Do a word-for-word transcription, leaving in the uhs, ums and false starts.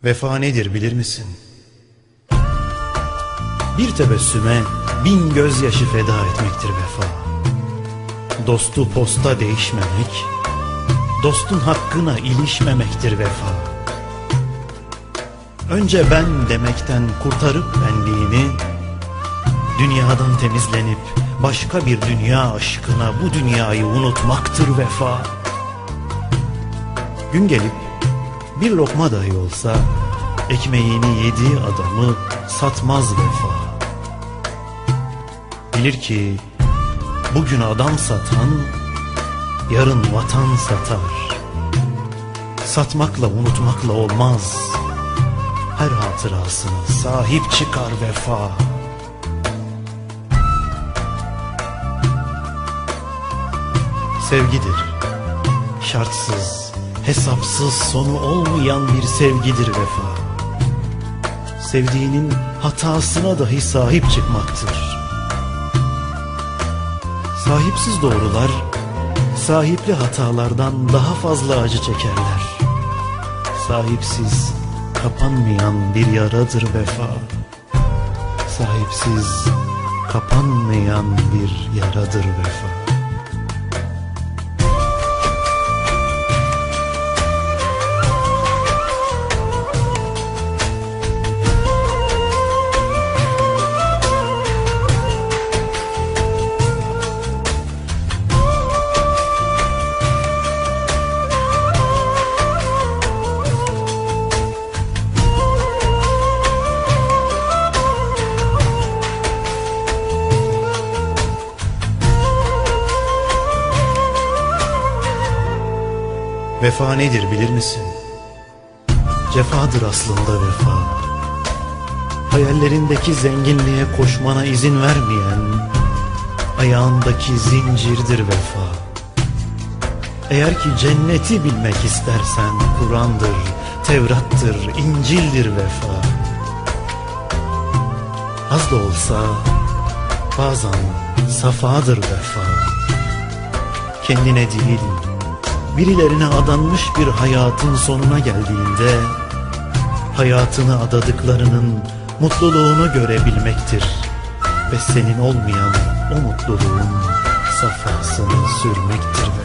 Vefa nedir bilir misin? Bir tebessüme bin gözyaşı feda etmektir vefa. Dostu posta değişmemek, dostun hakkına ilişmemektir vefa. Önce ben demekten kurtarıp benliğini, dünyadan temizlenip başka bir dünya aşkına bu dünyayı unutmaktır vefa. Gün gelip bir lokma dahi olsa ekmeğini yediği adamı satmaz vefa. Bilir ki bugün adam satan yarın vatan satar. Satmakla unutmakla olmaz, her hatırasına sahip çıkar vefa. Sevgidir şartsız, hesapsız sonu olmayan bir sevgidir vefa. Sevdiğinin hatasına dahi sahip çıkmaktır. Sahipsiz doğrular sahipli hatalardan daha fazla acı çekerler. Sahipsiz kapanmayan bir yaradır vefa. Sahipsiz kapanmayan bir yaradır vefa. Vefa nedir bilir misin? Cefadır aslında vefa. Hayallerindeki zenginliğe koşmana izin vermeyen ayağındaki zincirdir vefa. Eğer ki cenneti bilmek istersen Kur'an'dır, Tevrat'tır, İncil'dir vefa. Az da olsa bazen safadır vefa. Kendine değil, birilerine adanmış bir hayatın sonuna geldiğinde hayatını adadıklarının mutluluğunu görebilmektir ve senin olmayan o mutluluğun safhasını sürmektir.